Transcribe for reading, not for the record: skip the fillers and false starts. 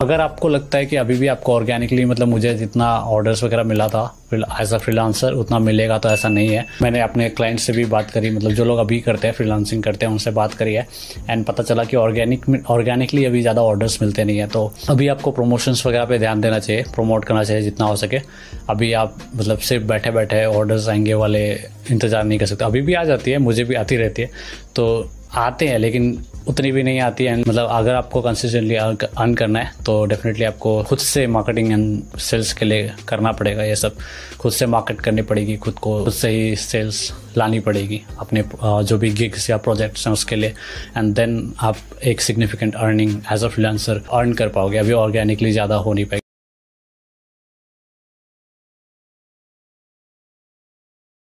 अगर आपको लगता है कि अभी भी आपको ऑर्गेनिकली मतलब मुझे जितना ऑर्डर्स वगैरह मिला था एज अ फ्रीलांसर उतना मिलेगा, तो ऐसा नहीं है। मैंने अपने क्लाइंट से भी बात करी, मतलब जो लोग अभी करते हैं फ्रीलांसिंग करते हैं उनसे बात करी है, एंड पता चला कि ऑर्गेनिकली अभी ज़्यादा ऑर्डर्स मिलते नहीं है। तो अभी आपको प्रमोशंस वगैरह पे ध्यान देना चाहिए, प्रमोट करना चाहिए जितना हो सके। अभी आप मतलब सिर्फ बैठे बैठे ऑर्डर्स आएंगे वाले इंतज़ार नहीं कर सकते। अभी भी आ जाती है, मुझे भी आती रहती है, तो आते हैं लेकिन उतनी भी नहीं आती है। मतलब अगर आपको कंसिस्टेंटली अर्न करना है तो डेफिनेटली आपको खुद से मार्केटिंग एंड सेल्स के लिए करना पड़ेगा। ये सब खुद से मार्केट करनी पड़ेगी, खुद को खुद से ही सेल्स लानी पड़ेगी अपने जो भी गिग्स या प्रोजेक्ट्स हैं उसके लिए, एंड देन आप एक significant earning as a freelancer earn कर पाओगे। अभी ऑर्गेनिकली ज़्यादा हो नहीं पाएगी।